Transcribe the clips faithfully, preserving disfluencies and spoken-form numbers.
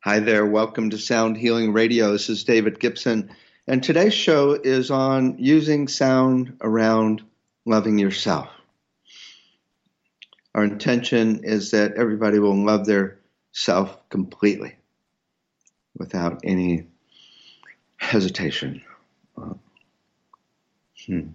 Hi there. Welcome to Sound Healing Radio. This is David Gibson. And today's show is on using sound around loving yourself. Our intention is that everybody will love their self completely without any hesitation. Uh, hmm.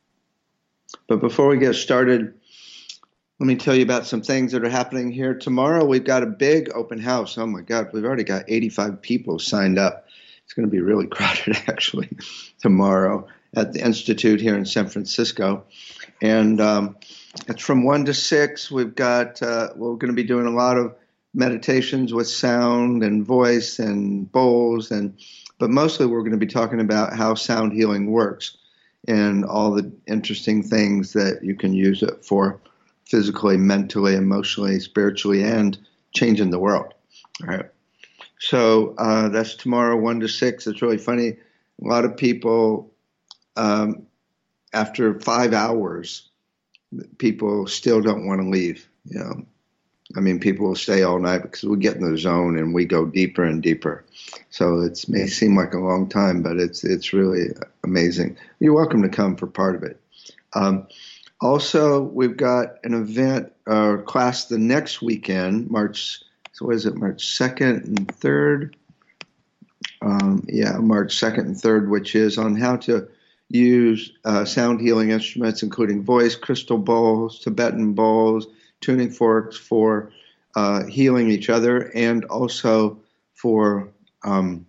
But before we get started, let me tell you about some things that are happening here. Tomorrow, we've got a big open house. Oh, my God, we've already got eighty-five people signed up. It's going to be really crowded, actually, tomorrow at the Institute here in San Francisco. And um, it's from one to six. We've got, uh, we're going to be doing a lot of meditations with sound and voice and bowls. and But mostly, we're going to be talking about how sound healing works and all the interesting things that you can use it for. Physically, mentally, emotionally, spiritually, and changing the world. All right. So uh, that's tomorrow, one to six. It's really funny. A lot of people, um, after five hours, people still don't want to leave. You know, I mean, people will stay all night because we get in the zone and we go deeper and deeper. So it may seem like a long time, but it's it's really amazing. You're welcome to come for part of it. Um, Also, we've got an event or uh, class the next weekend, March, so what is it, March second and third? Um, yeah, March second and third, which is on how to use uh, sound healing instruments, including voice, crystal bowls, Tibetan bowls, tuning forks for uh, healing each other, and also for um,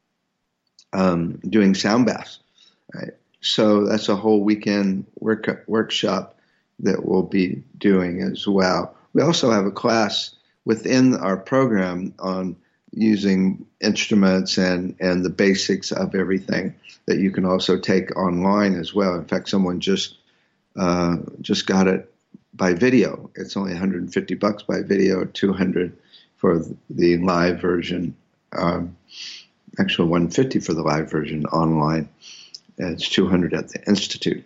um, doing sound baths, right? So that's a whole weekend work, workshop that we'll be doing as well. We also have a class within our program on using instruments and, and the basics of everything that you can also take online as well. In fact, someone just uh, just got it by video. It's only one hundred fifty bucks by video, two hundred for the live version. Um, actually, one hundred fifty for the live version online. It's two hundred at the Institute.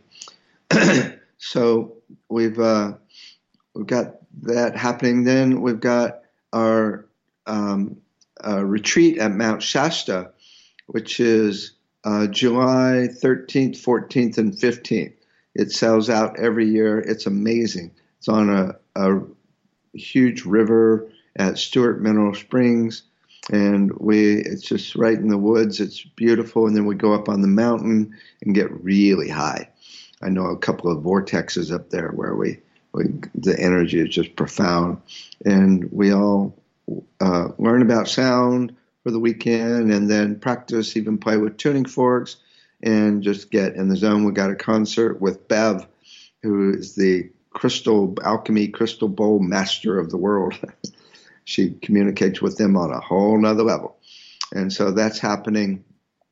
So we've uh, we've got that happening. Then we've got our um, uh, retreat at Mount Shasta, which is uh, July thirteenth, fourteenth, and fifteenth. It sells out every year. It's amazing. It's on a, a huge river at Stewart Mineral Springs. And we, it's just right in the woods. It's beautiful. And then we go up on the mountain and get really high. I know a couple of vortexes up there where we, we the energy is just profound. And we all uh, learn about sound for the weekend and then practice, even play with tuning forks and just get in the zone. We got a concert with Bev, who is the crystal alchemy crystal bowl master of the world. She communicates with them on a whole nother level. And so that's happening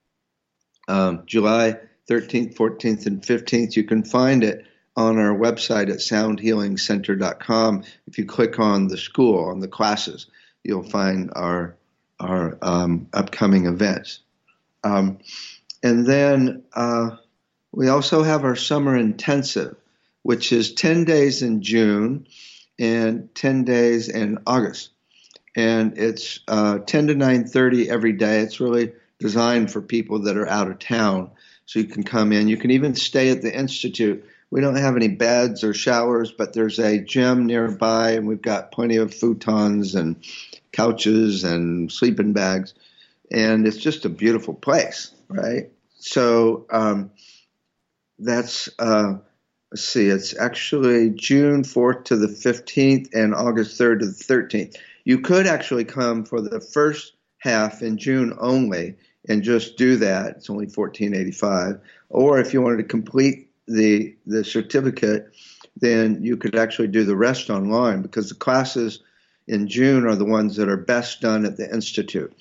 um, July thirteenth, fourteenth, and fifteenth. You can find it on our website at sound healing center dot com. If you click on the school, on the classes, you'll find our, our um, upcoming events. Um, and then uh, we also have our summer intensive, which is ten days in June and ten days in August. And it's uh, ten to nine thirty every day. It's really designed for people that are out of town. So you can come in. You can even stay at the Institute. We don't have any beds or showers, but there's a gym nearby, and we've got plenty of futons and couches and sleeping bags. And it's just a beautiful place, right? So um, that's, uh, let's see, it's actually June fourth to the fifteenth and August third to the thirteenth. You could actually come for the first half in June only and just do that. It's only fourteen eighty-five. Or if you wanted to complete the the certificate, then you could actually do the rest online, because the classes in June are the ones that are best done at the Institute.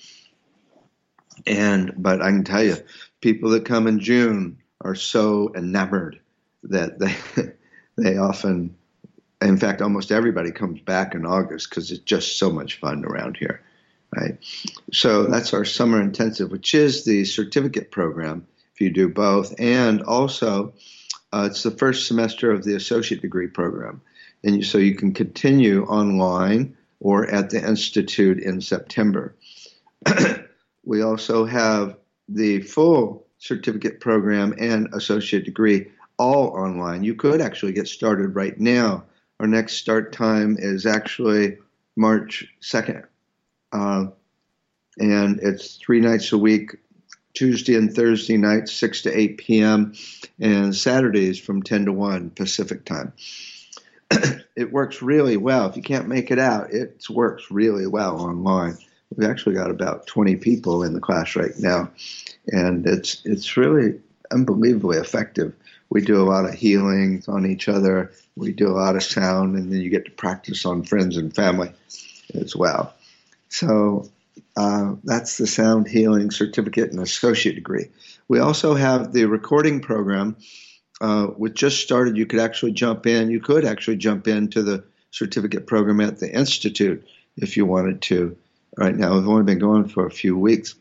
And but I can tell you, people that come in June are so enamored that they they often, in fact, almost everybody comes back in August because it's just so much fun around here, right? So that's our summer intensive, which is the certificate program if you do both. And also, uh, it's the first semester of the associate degree program. And you, so you can continue online or at the Institute in September. We also have the full certificate program and associate degree all online. You could actually get started right now. Our next start time is actually March second. Uh, and it's three nights a week, Tuesday and Thursday nights, six to eight p.m., and Saturdays from ten to one Pacific time. It works really well. If you can't make it out, it works really well online. We've actually got about twenty people in the class right now, and it's it's really unbelievably effective. We do a lot of healings on each other. We do a lot of sound, and then you get to practice on friends and family as well. So uh, that's the Sound Healing Certificate and Associate Degree. We also have the recording program, uh, which just started. You could actually jump in. You could actually jump into the certificate program at the Institute if you wanted to. Right now, we've only been going for a few weeks.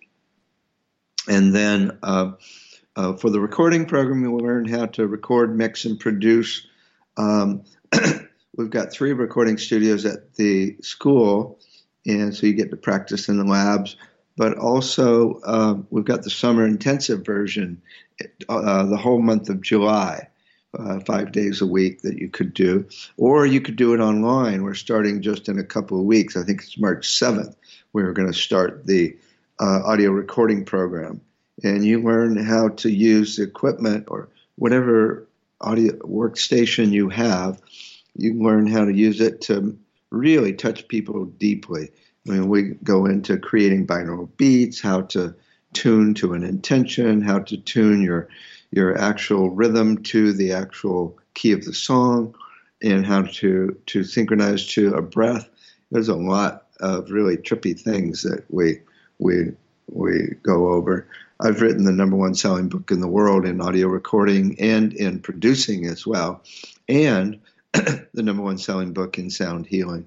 And then uh, uh, for the recording program, you'll learn how to record, mix, and produce. Um, we've got three recording studios at the school, and so you get to practice in the labs. But also, uh, we've got the summer intensive version, uh, the whole month of July, uh, five days a week that you could do. Or you could do it online. We're starting just in a couple of weeks. I think it's March seventh. We're going to start the uh, audio recording program. And you learn how to use the equipment or whatever audio workstation you have. You can learn how to use it to really touch people deeply. I mean, we go into creating binaural beats, how to tune to an intention, how to tune your your actual rhythm to the actual key of the song, and how to, to synchronize to a breath. There's a lot of really trippy things that we we we go over. I've written the number one selling book in the world in audio recording and in producing as well, and the number one selling book in sound healing.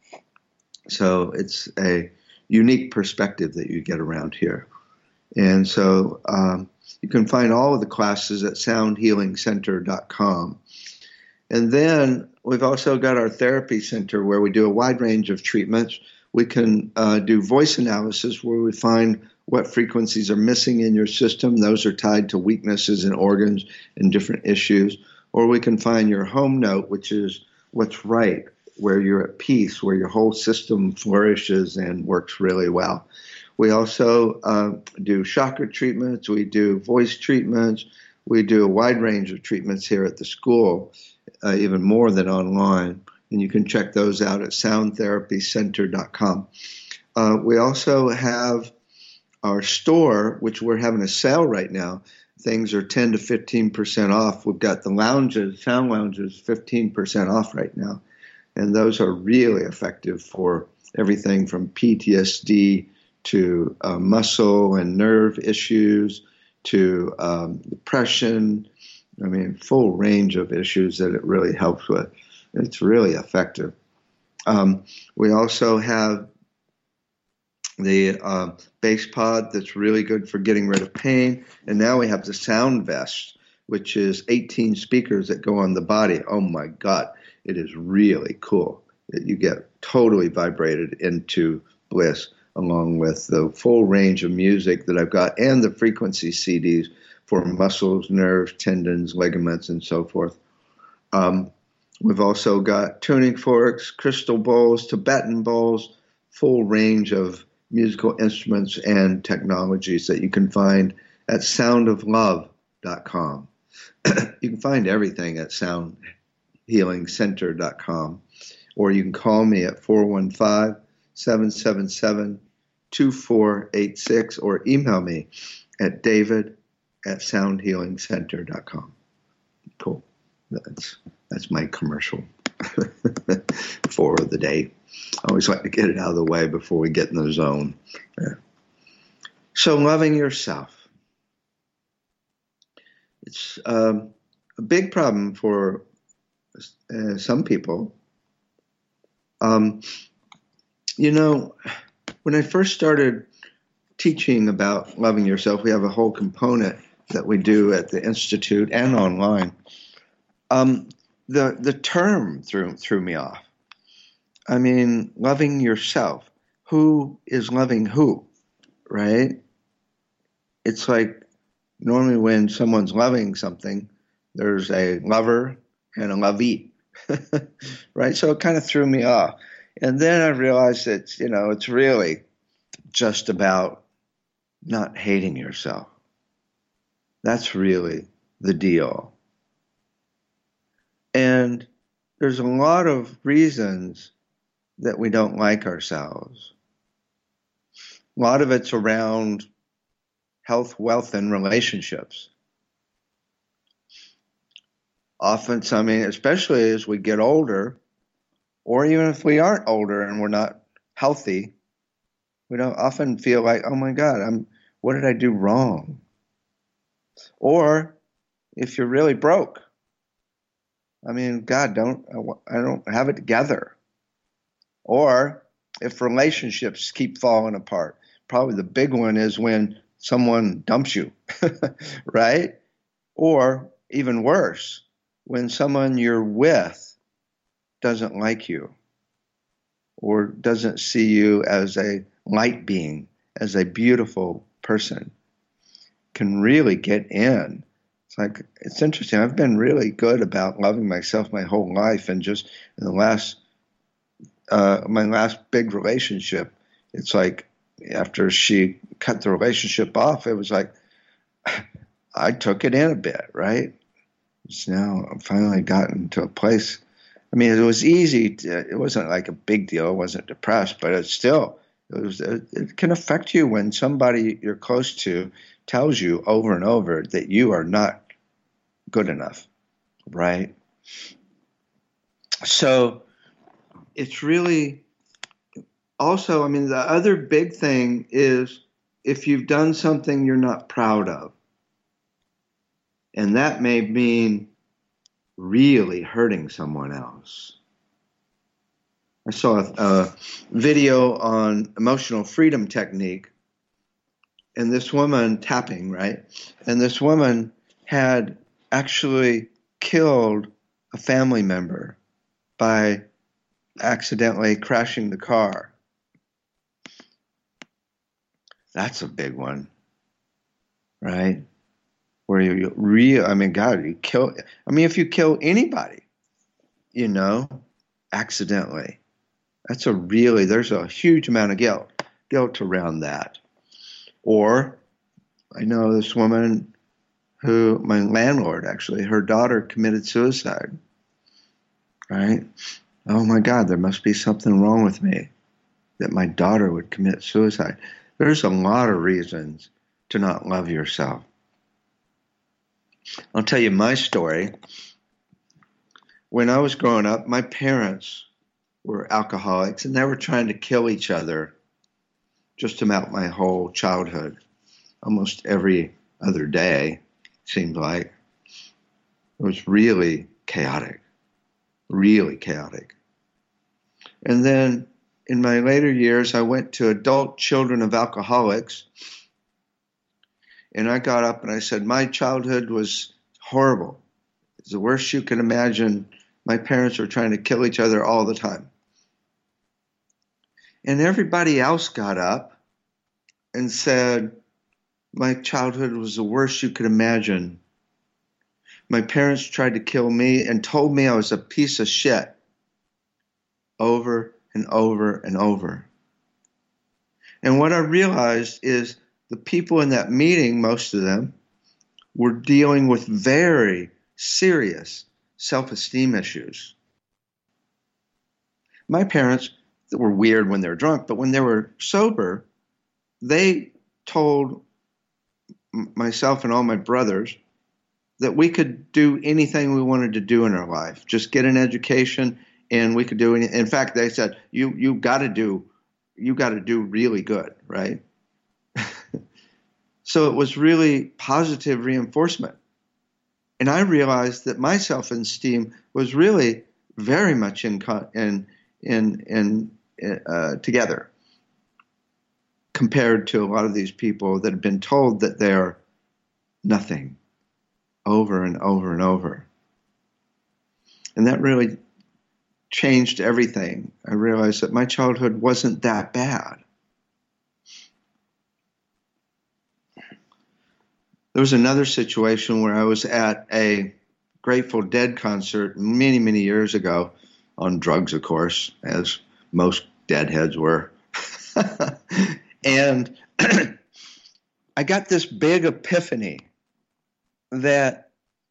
So it's a unique perspective that you get around here. And so um, you can find all of the classes at sound healing center dot com. And then we've also got our therapy center where we do a wide range of treatments. We can uh, do voice analysis where we find what frequencies are missing in your system. Those are tied to weaknesses in organs and different issues. Or we can find your home note, which is what's right, where you're at peace, where your whole system flourishes and works really well. We also uh, do chakra treatments. We do voice treatments. We do a wide range of treatments here at the school, uh, even more than online. And you can check those out at sound therapy center dot com. Uh, we also have our store, which we're having a sale right now. Things are ten to fifteen percent off. We've got the lounges, sound lounges, fifteen percent off right now. And those are really effective for everything from P T S D to uh, muscle and nerve issues to um, depression. I mean, full range of issues that it really helps with. It's really effective. Um, we also have the uh, Bass Pod that's really good for getting rid of pain. And now we have the Sound Vest, which is eighteen speakers that go on the body. Oh, my God. It is really cool. You get totally vibrated into bliss, along with the full range of music that I've got and the frequency C Ds for muscles, nerves, tendons, ligaments, and so forth. Um, we've also got tuning forks, crystal bowls, Tibetan bowls, full range of musical instruments and technologies that you can find at sound of love dot com. You can find everything at sound healing center dot com, or you can call me at four one five, seven seven seven, two four eight six or email me at david at sound healing center dot com. Cool. That's that's my commercial for the day. I always like to get it out of the way before we get in the zone. Yeah. So loving yourself. It's um, a big problem for uh, some people. Um, you know, when I first started teaching about loving yourself, we have a whole component that we do at the Institute and online. Um, the the term threw threw me off. I mean, loving yourself. Who is loving who? right? It's like normally when someone's loving something, there's a lover and a lovey, right? So it kind of threw me off. And then I realized that, you know, it's really just about not hating yourself. That's really the deal. And there's a lot of reasons that we don't like ourselves. A lot of it's around health, wealth, and relationships. Often, I mean, especially as we get older, or even if we aren't older and we're not healthy, we don't often feel like, oh my God, I'm, what did I do wrong? Or if you're really broke, I mean, God, don't, I don't have it together. Or if relationships keep falling apart, probably the big one is when someone dumps you, right? Or even worse, when someone you're with doesn't like you or doesn't see you as a light being, as a beautiful person, can really get in. It's like, it's interesting. I've been really good about loving myself my whole life, and just in the last, uh, my last big relationship, it's like after she cut the relationship off, it was like, I took it in a bit, right? It's now I've finally gotten to a place. I mean, it was easy. To, it wasn't like a big deal. I wasn't depressed, but it's still, it was, it, it can affect you when somebody you're close to tells you over and over that you are not good enough, right? So it's really also, I mean, the other big thing is if you've done something you're not proud of, and that may mean really hurting someone else. I saw a, a video on emotional freedom technique, and this woman tapping, right? And this woman had actually killed a family member by accidentally crashing the car. That's a big one, right? Where you real, I mean, God, you kill, I mean, if you kill anybody, you know, accidentally, that's a really, there's a huge amount of guilt, guilt around that. Or I know this woman who, my landlord actually, her daughter committed suicide, right? Oh my God, there must be something wrong with me that my daughter would commit suicide. There's a lot of reasons to not love yourself. I'll tell you my story. When I was growing up, my parents were alcoholics, and they were trying to kill each other just about my whole childhood. Almost every other day, seemed like. It was really chaotic, really chaotic. And then in my later years, I went to Adult Children of Alcoholics, and I got up and I said, my childhood was horrible. It's the worst you can imagine. My parents were trying to kill each other all the time. And everybody else got up and said, my childhood was the worst you could imagine. My parents tried to kill me and told me I was a piece of shit over and over and over. And what I realized is the people in that meeting, most of them, were dealing with very serious self-esteem issues. My parents were weird when they were drunk, but when they were sober, they told myself and all my brothers that we could do anything we wanted to do in our life. Just get an education, and we could do anything. In fact, they said, you you got to do you got to do really good, right? So it was really positive reinforcement. And I realized that my self-esteem was really very much in in in, in uh, together compared to a lot of these people that have been told that they're nothing over and over and over. And that really changed everything. I realized that my childhood wasn't that bad. There was another situation where I was at a Grateful Dead concert many, many years ago, on drugs, of course, as most deadheads were. And I got this big epiphany that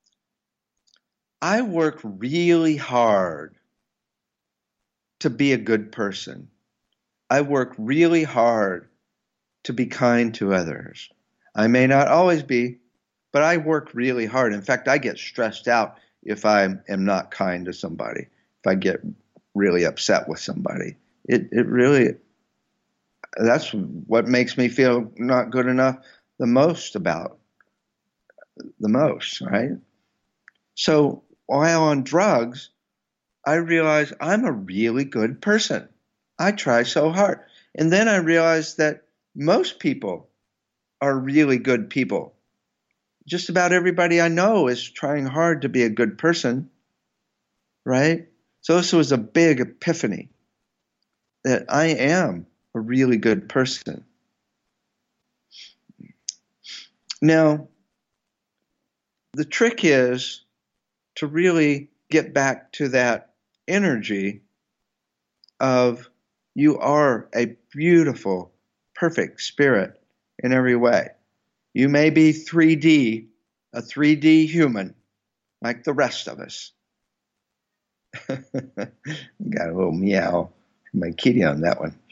I work really hard to be a good person. I work really hard to be kind to others. I may not always be, but I work really hard. In fact, I get stressed out if I am not kind to somebody, if I get really upset with somebody. It it really, that's what makes me feel not good enough the most about the most, right? So while on drugs, I realized I'm a really good person. I try so hard. And then I realized that most people are really good people. Just about everybody I know is trying hard to be a good person, right? So this was a big epiphany that I am a really good person. Now, the trick is to really get back to that energy of you are a beautiful, perfect spirit in every way. You may be three D, a three D human, like the rest of us. Got a little meow from my kitty on that one.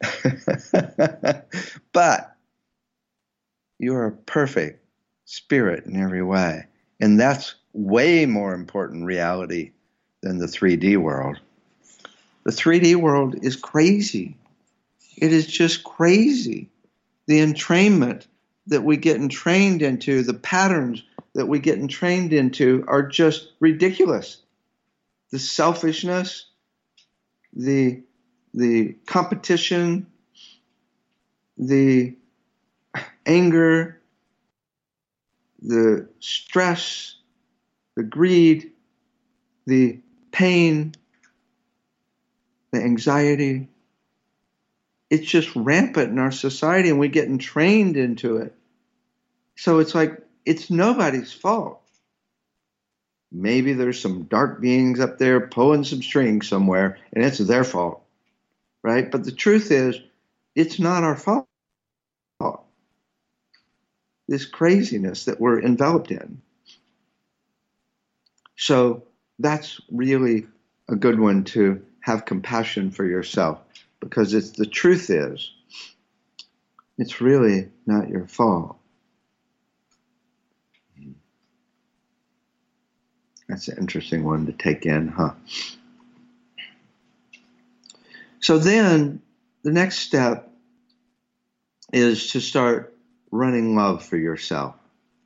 But you're a perfect spirit in every way. And that's way more important reality than the three D world. The three D world is crazy. It is just crazy. The entrainment that we get entrained into, the patterns that we get entrained into are just ridiculous. The selfishness, the, the competition, the anger, the stress, the greed, the pain, the anxiety. It's just rampant in our society, and we get entrained into it. So it's like, it's nobody's fault. Maybe there's some dark beings up there pulling some strings somewhere, and it's their fault, right? But the truth is, it's not our fault. This craziness that we're enveloped in. So that's really a good one, to have compassion for yourself, because it's the truth is, it's really not your fault. That's an interesting one to take in, huh? So then the next step is to start running love for yourself.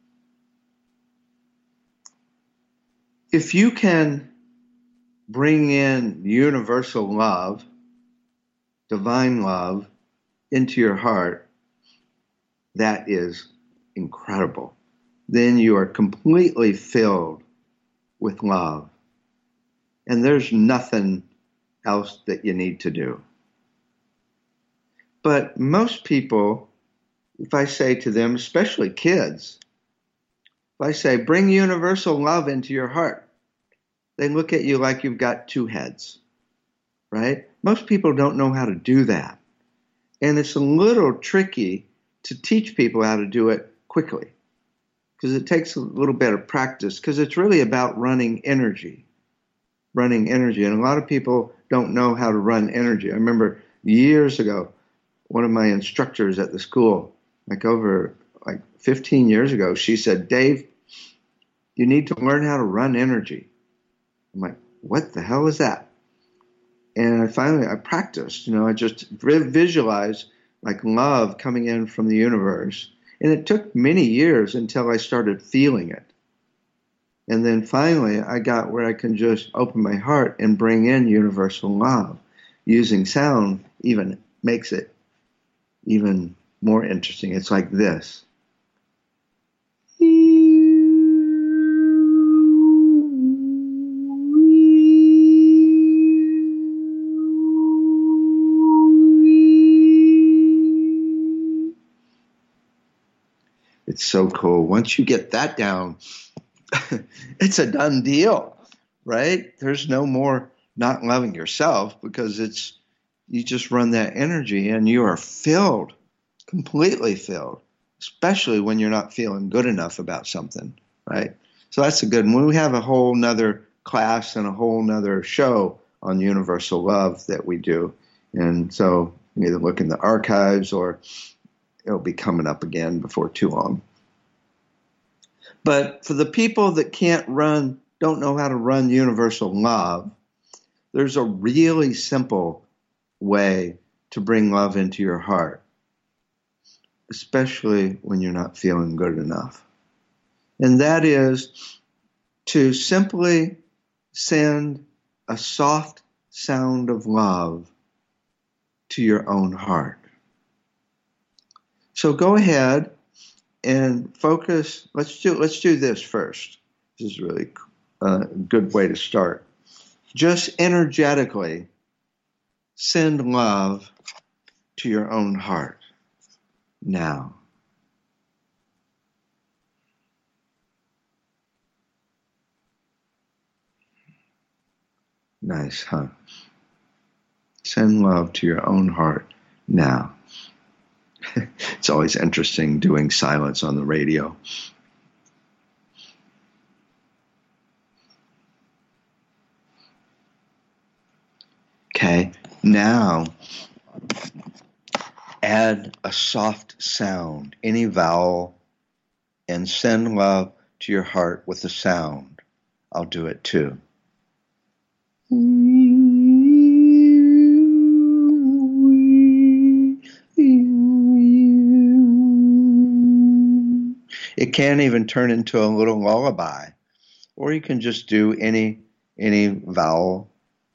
If you can bring in universal love, divine love, into your heart, that is incredible. Then you are completely filled with love. And there's nothing else that you need to do. But most people, if I say to them, especially kids, if I say, bring universal love into your heart, they look at you like you've got two heads, right? Most people don't know how to do that. And it's a little tricky to teach people how to do it quickly, because it takes a little bit of practice, because it's really about running energy, running energy. And a lot of people don't know how to run energy. I remember years ago, one of my instructors at the school, like over like fifteen years ago, she said, Dave, you need to learn how to run energy. I'm like, what the hell is that? And I finally, I practiced, you know, I just visualized like love coming in from the universe. And it took many years until I started feeling it. And then finally, I got where I can just open my heart and bring in universal love. Using sound even makes it even more interesting. It's like this. It It's so cool. Once you get that down, it's a done deal, right? There's no more not loving yourself, because it's, you just run that energy and you are filled, completely filled, especially when you're not feeling good enough about something, right? So that's a good one. We have a whole nother class and a whole nother show on universal love that we do. And so you either look in the archives or it'll be coming up again before too long. But for the people that can't run, don't know how to run universal love, there's a really simple way to bring love into your heart, especially when you're not feeling good enough. And that is to simply send a soft sound of love to your own heart. So go ahead and focus. Let's do, let's do this first. This is really a good way to start. Just energetically send love to your own heart now. Nice, huh? Send love to your own heart now. It's always interesting doing silence on the radio. Okay, now add a soft sound, any vowel, and send love to your heart with the sound. I'll do it too. It can even turn into a little lullaby, or you can just do any any vowel.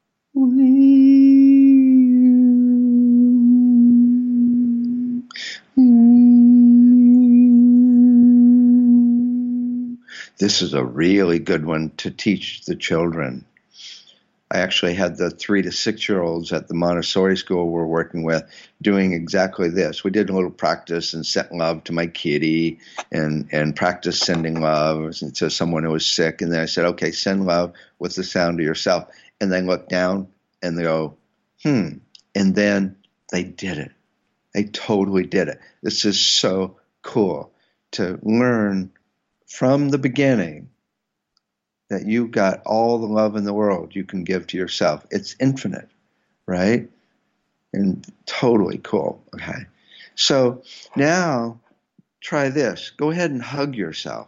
This is a really good one to teach the children. I actually had the three to six year olds at the Montessori school we're working with doing exactly this. We did a little practice and sent love to my kitty and, and practice sending love to someone who was sick. And then I said, okay, send love with the sound to yourself. And they look down and they go, hmm. And then they did it. They totally did it. This is so cool to learn from the beginning that you've got all the love in the world you can give to yourself. It's infinite, right? And totally cool. Okay. So now try this. Go ahead and hug yourself.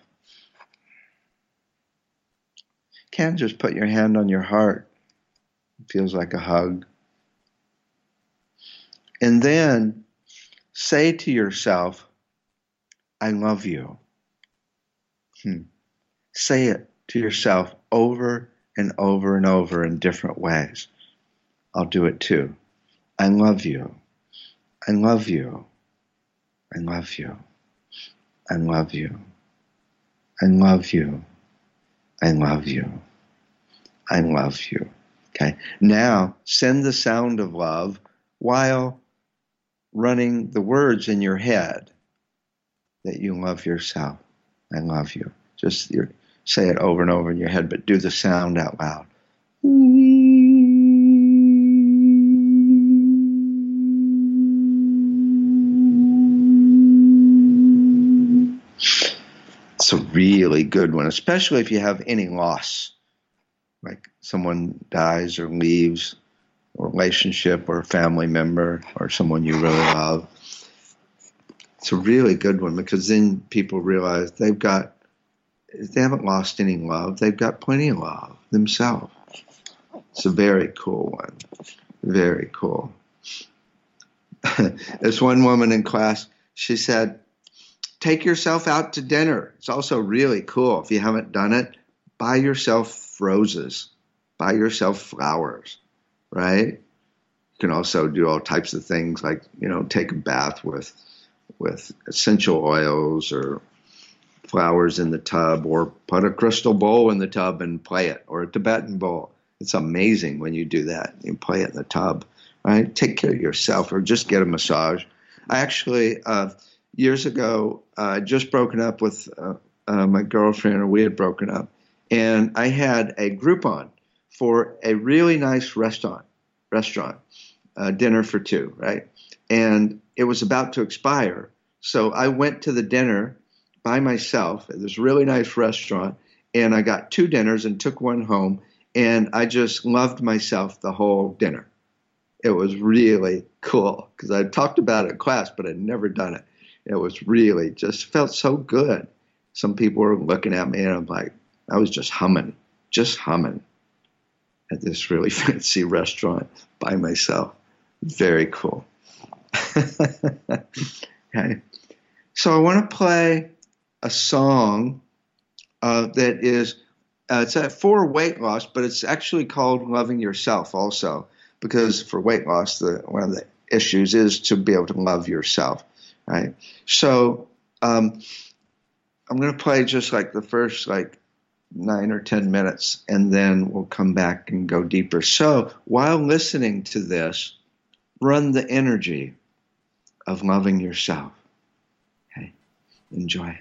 You can just put your hand on your heart. It feels like a hug. And then say to yourself, I love you. Hmm. Say it to yourself over and over and over in different ways. I'll do it too. I love you. I love you. I love you. I love you. I love you. I love you. I love you. Okay. Now send the sound of love while running the words in your head that you love yourself. I love you. Just your say it over and over in your head, but do the sound out loud. It's a really good one, especially if you have any loss, like someone dies or leaves, a relationship or a family member or someone you really love. It's a really good one because then people realize they've got they haven't lost any love. They've got plenty of love themselves. It's a very cool one. Very cool. There's one woman in class, she said, take yourself out to dinner. It's also really cool. If you haven't done it, buy yourself roses. Buy yourself flowers, right? You can also do all types of things like, you know, take a bath with, with essential oils or flowers in the tub, or put a crystal bowl in the tub and play it, or a Tibetan bowl. It's amazing when you do that. You play it in the tub, right? Take care of yourself, or just get a massage. I actually uh, years ago, uh, just broken up with uh, uh, my girlfriend, or we had broken up, and I had a Groupon for a really nice restaurant, restaurant, uh, dinner for two, right? And it was about to expire. So I went to the dinner by myself at this really nice restaurant, and I got two dinners and took one home, and I just loved myself the whole dinner. It was really cool because I talked about it in class, but I'd never done it. It was really just felt so good. Some people were looking at me, and I'm like, I was just humming, just humming at this really fancy restaurant by myself. Very cool. Okay. So I want to play a song uh, that is, uh, it's uh, for weight loss, but it's actually called Loving Yourself also, because for weight loss, the one of the issues is to be able to love yourself, right? So um, I'm going to play just like the first like nine or ten minutes, and then we'll come back and go deeper. So while listening to this, run the energy of loving yourself. Okay, enjoy.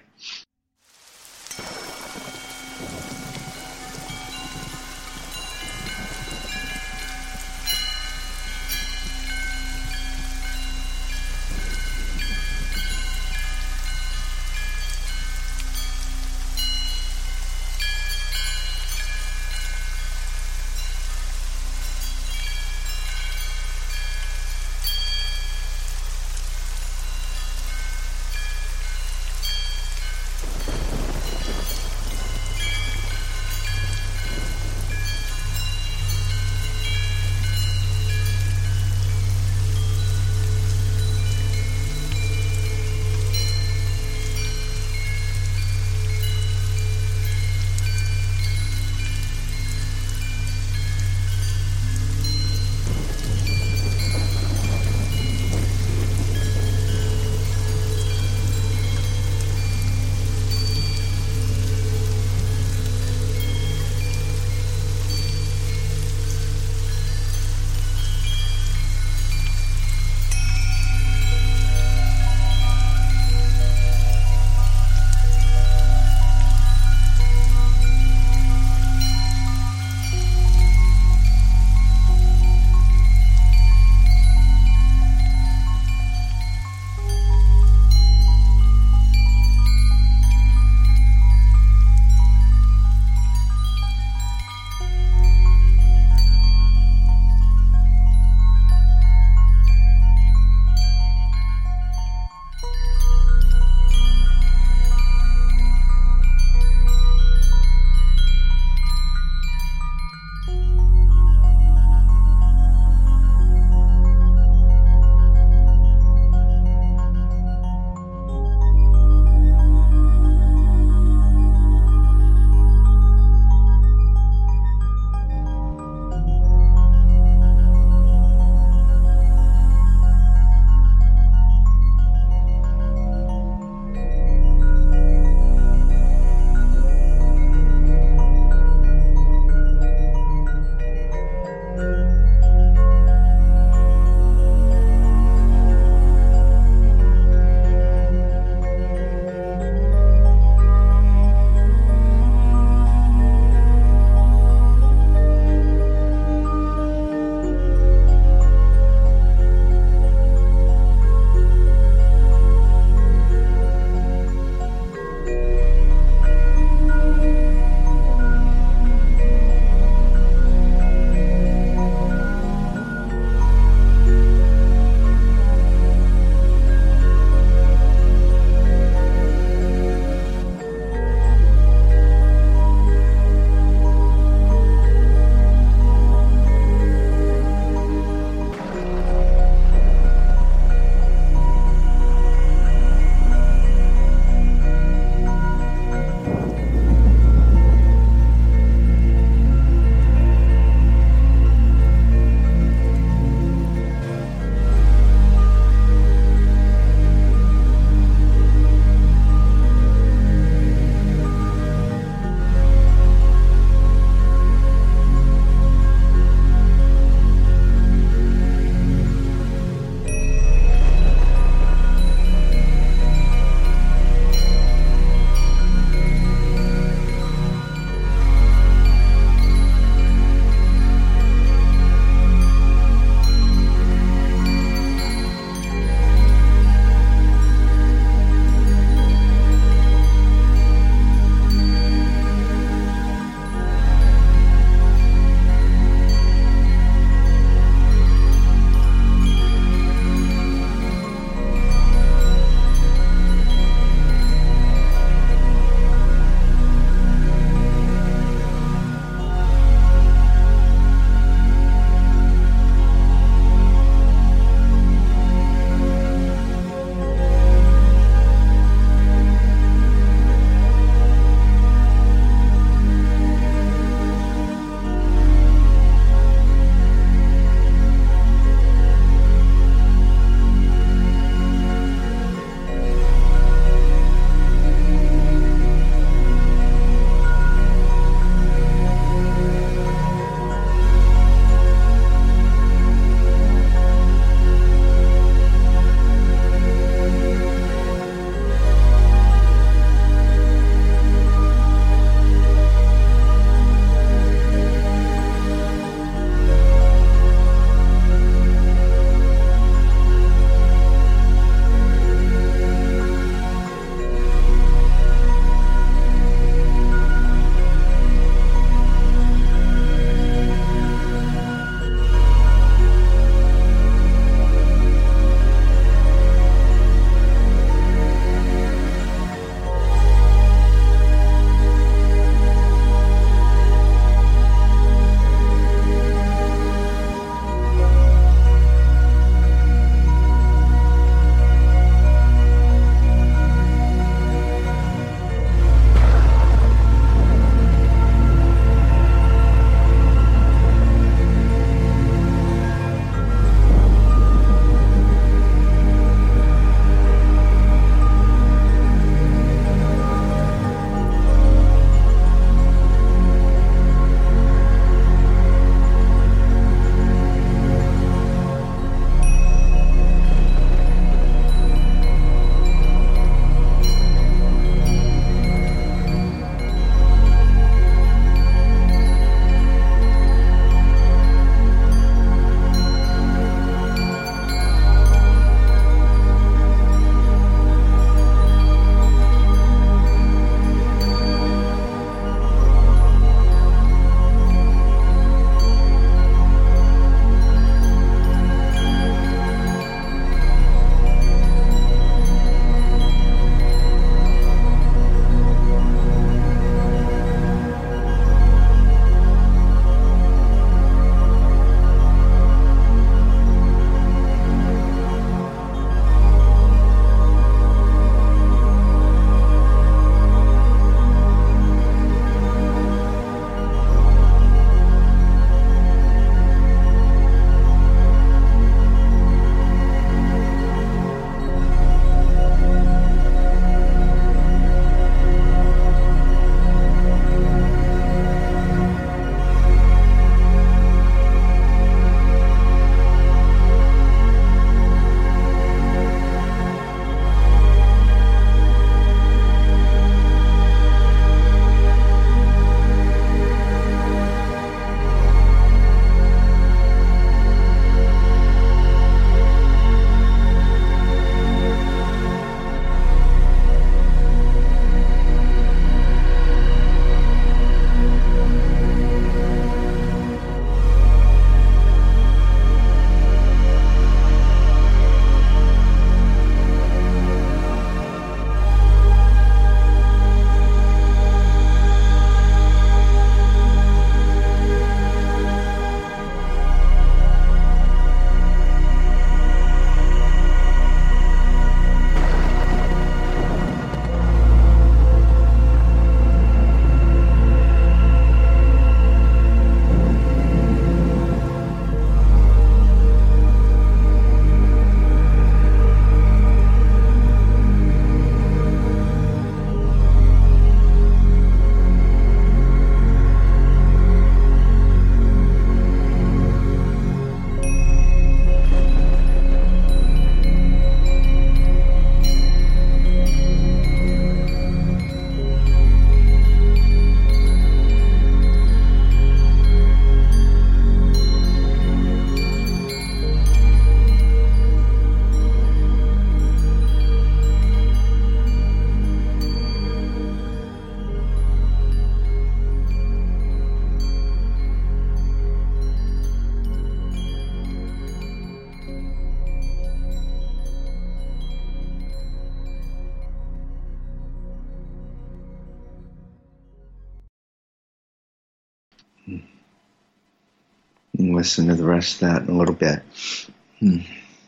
Listen to the rest of that in a little bit. Hmm.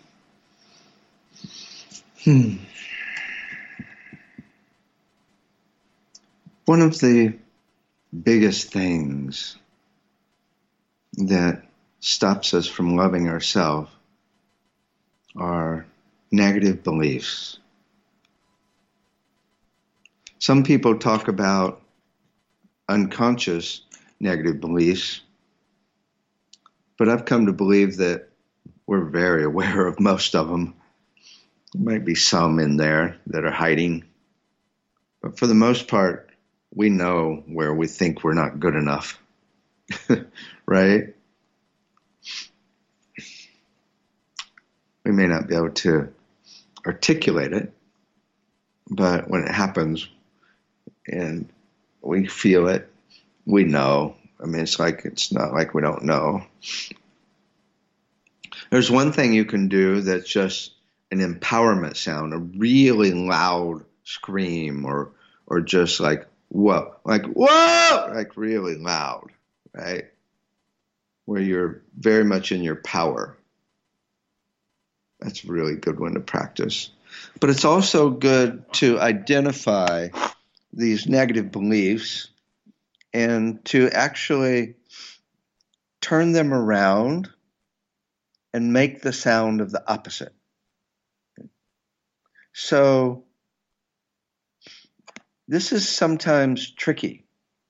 Hmm. One of the biggest things that stops us from loving ourselves are negative beliefs. Some people talk about unconscious negative beliefs, but I've come to believe that we're very aware of most of them. There might be some in there that are hiding, but for the most part, we know where we think we're not good enough, right? We may not be able to articulate it, but when it happens and we feel it, we know. I mean, it's like, it's not like we don't know. There's one thing you can do that's just an empowerment sound, a really loud scream, or or just like, whoa, like, whoa, like really loud, right? Where you're very much in your power. That's a really good one to practice. But it's also good to identify these negative beliefs and to actually turn them around and make the sound of the opposite. So this is sometimes tricky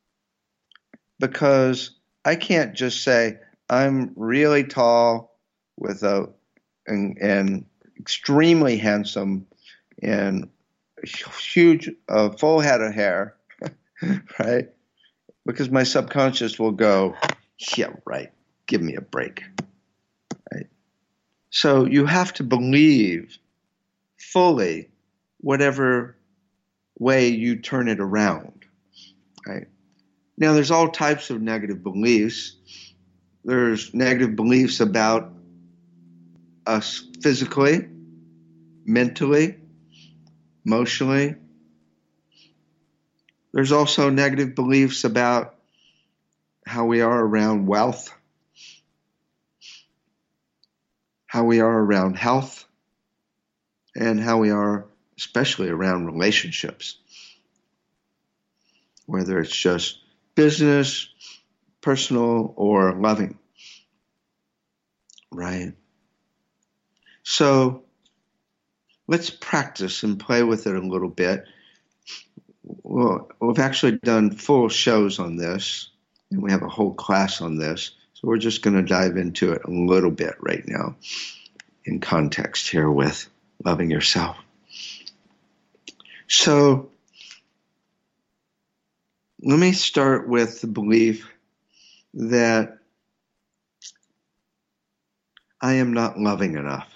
because I can't just say, I'm really tall with a and, and extremely handsome and huge, uh, full head of hair, right? Because my subconscious will go, yeah, right, give me a break, right? So you have to believe fully whatever way you turn it around, right? Now, there's all types of negative beliefs. There's negative beliefs about us physically, mentally, emotionally. There's also negative beliefs about how we are around wealth, how we are around health, and how we are especially around relationships, whether it's just business, personal, or loving, right? So let's practice and play with it a little bit. Well, we've actually done full shows on this, and we have a whole class on this. So we're just going to dive into it a little bit right now in context here with loving yourself. So let me start with the belief that I am not loving enough.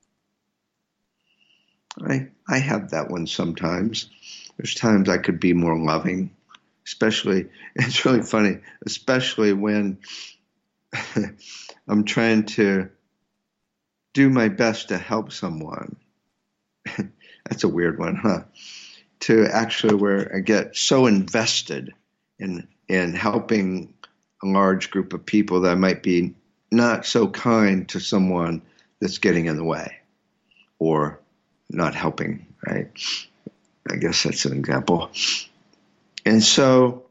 I, I have that one sometimes. There's times I could be more loving, especially, it's really funny, especially when I'm trying to do my best to help someone. That's a weird one, huh? To actually where I get so invested in in helping a large group of people that I might be not so kind to someone that's getting in the way or not helping, right? I guess that's an example. And so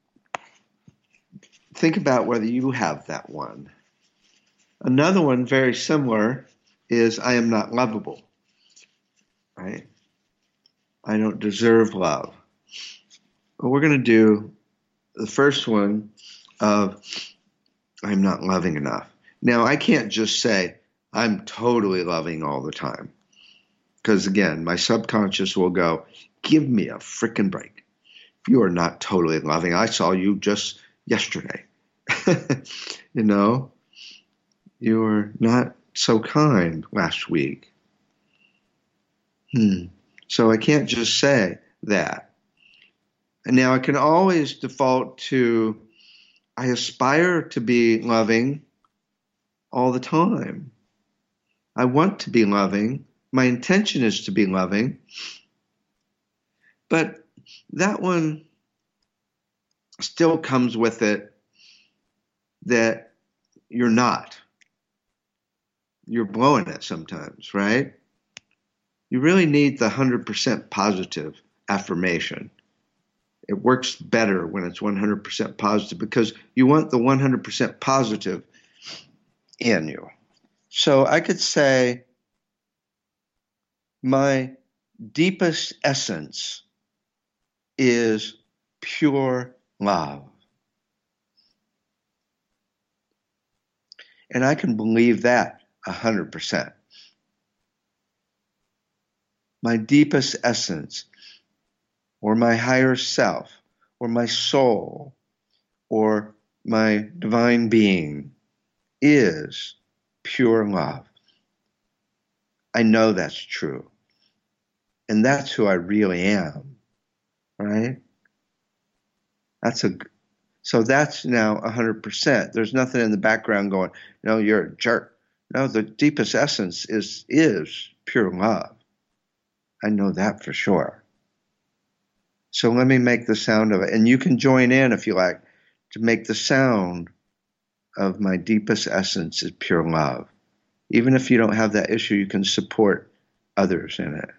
think about whether you have that one. Another one very similar is I am not lovable, right? I don't deserve love. Well, we're going to do the first one of I'm not loving enough. Now, I can't just say I'm totally loving all the time. Because again, my subconscious will go, give me a freaking break. You are not totally loving. I saw you just yesterday. You know, you were not so kind last week. Hmm. So I can't just say that. And now I can always default to, I aspire to be loving all the time. I want to be loving. My intention is to be loving. But that one still comes with it. that you're not. You're blowing it sometimes, right? You really need the one hundred percent positive affirmation. It works better when it's one hundred percent positive because you want the one hundred percent positive in you. So I could say my deepest essence is pure love. And I can believe that one hundred percent. My deepest essence, or my higher self, or my soul, or my divine being is pure love. I know that's true. And that's who I really am, right? That's a So that's now one hundred percent. There's nothing in the background going, no, you're a jerk. No, the deepest essence is is pure love. I know that for sure. So let me make the sound of it. And you can join in if you like to make the sound of my deepest essence is pure love. Even if you don't have that issue, you can support others in it.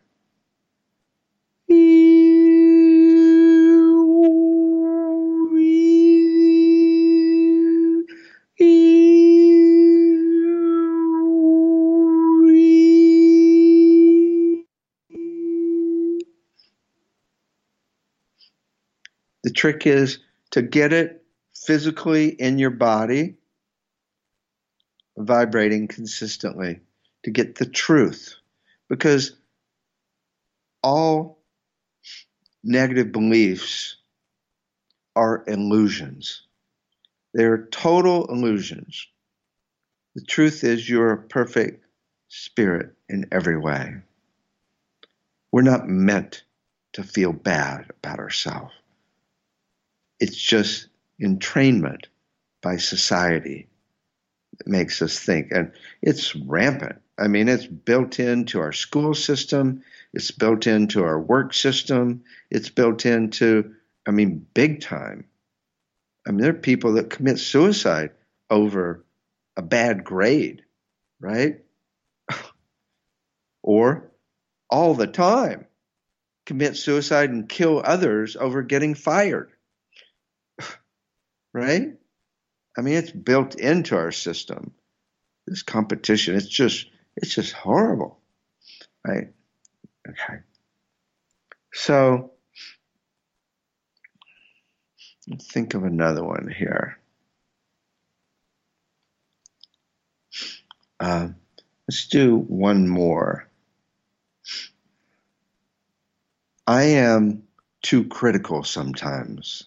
The trick is to get it physically in your body, vibrating consistently, to get the truth. Because all negative beliefs are illusions. They're total illusions. The truth is you're a perfect spirit in every way. We're not meant to feel bad about ourselves. It's just entrainment by society that makes us think. And it's rampant. I mean, it's built into our school system. It's built into our work system. It's built into, I mean, big time. I mean, there are people that commit suicide over a bad grade, right? Or all the time commit suicide and kill others over getting fired. Right? I mean, it's built into our system. This competition, it's just, it's just horrible. Right? Okay. So let's think of another one here. Uh, let's do one more. I am too critical sometimes.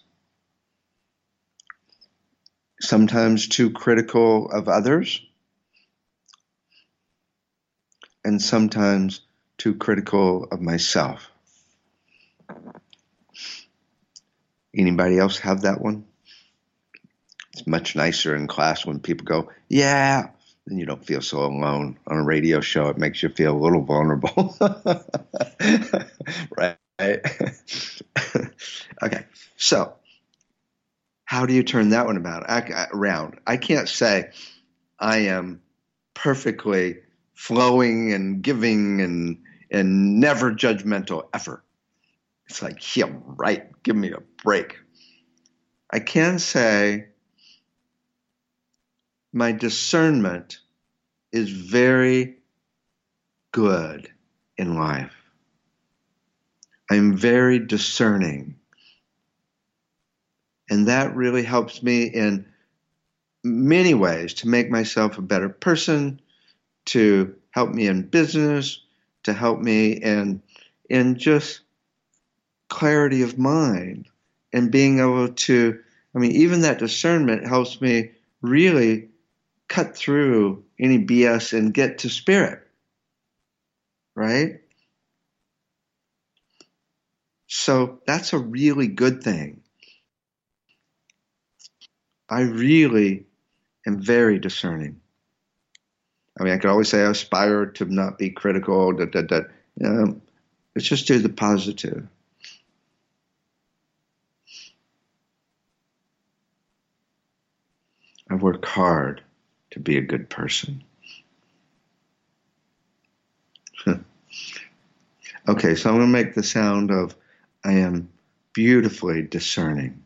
Sometimes too critical of others, and sometimes too critical of myself. Anybody else have that one? It's much nicer in class when people go, yeah, then you don't feel so alone. On a radio show, it makes you feel a little vulnerable. Right? Okay, so how do you turn that one about I, around? I can't say I am perfectly flowing and giving and and never judgmental ever. It's like, yeah, right. Give me a break. I can say my discernment is very good in life. I'm very discerning. And that really helps me in many ways to make myself a better person, to help me in business, to help me in, in just clarity of mind and being able to, I mean, even that discernment helps me really cut through any B S and get to spirit, right? So that's a really good thing. I really am very discerning. I mean, I could always say I aspire to not be critical, da, da, da. Um, let's just do the positive. I work hard to be a good person. Okay, so I'm going to make the sound of I am beautifully discerning.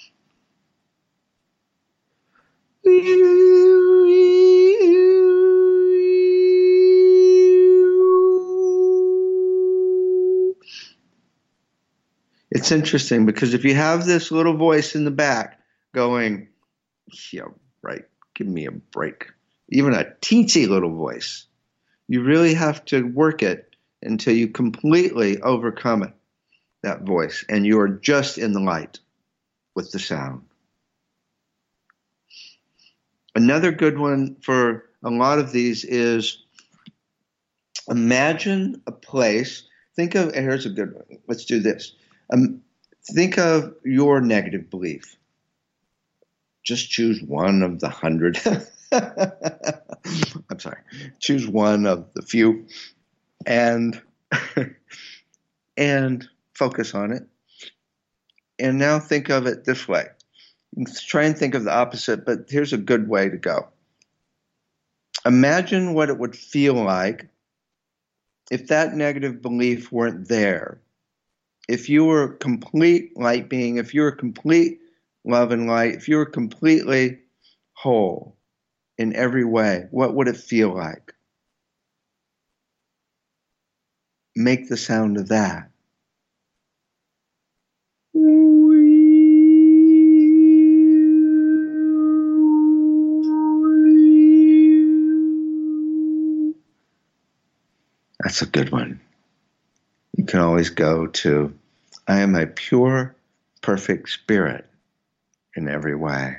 It's interesting because if you have this little voice in the back going, yeah, right, give me a break, even a teensy little voice, you really have to work it until you completely overcome it, that voice, and you are just in the light with the sound. Another good one for a lot of these is imagine a place. Think of, and here's a good one. Let's do this. Um, think of your negative belief. Just choose one of the hundred. I'm sorry. Choose one of the few and and focus on it. And now think of it this way. Try and think of the opposite, but here's a good way to go. Imagine what it would feel like if that negative belief weren't there. If you were complete light being, if you were complete love and light, if you were completely whole in every way, what would it feel like? Make the sound of that. That's a good one. You can always go to, I am a pure, perfect spirit in every way.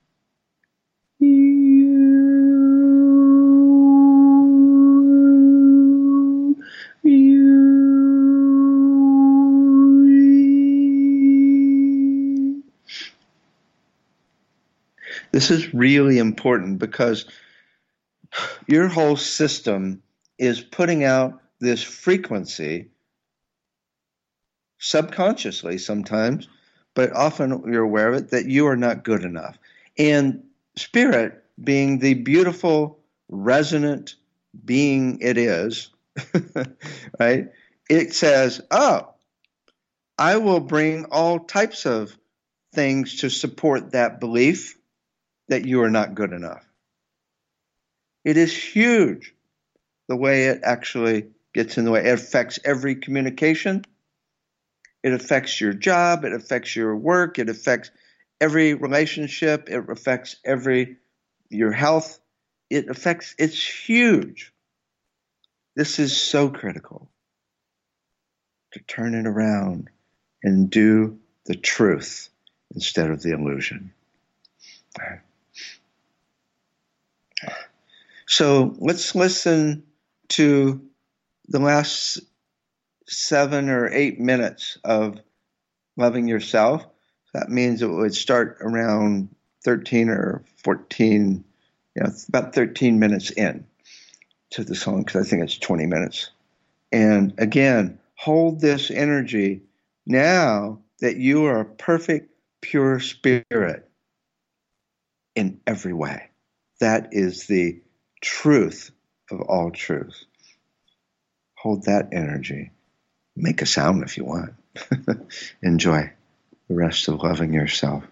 This is really important because your whole system is putting out this frequency subconsciously sometimes, but often you're aware of it, that you are not good enough. And spirit, being the beautiful, resonant being it is, right? It says, oh, I will bring all types of things to support that belief that you are not good enough. It is huge the way it actually gets in the way. It affects every communication. It affects your job. It affects your work. It affects every relationship. It affects every, your health. It affects, it's huge. This is so critical to turn it around and do the truth instead of the illusion. So let's listen to the last seven or eight minutes of loving yourself. That means it would start around thirteen or fourteen, you know, about thirteen minutes in to the song, because I think it's twenty minutes. And again, hold this energy now that you are a perfect, pure spirit in every way. That is the truth of all truth. Hold that energy. Make a sound if you want. Enjoy the rest of loving yourself.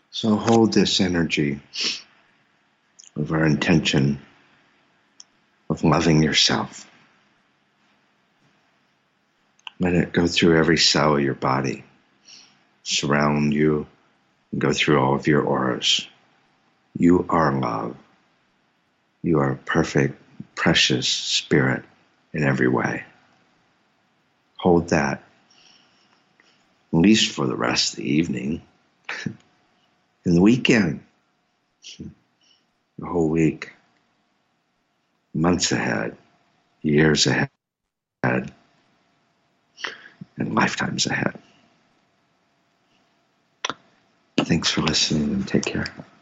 So hold this energy of our intention of loving yourself. Let it go through every cell of your body, surround you, and go through all of your auras. You are love. You are a perfect, precious spirit in every way. Hold that, at least for the rest of the evening. In the weekend, the whole week, months ahead, years ahead, and lifetimes ahead. Thanks for listening and take care.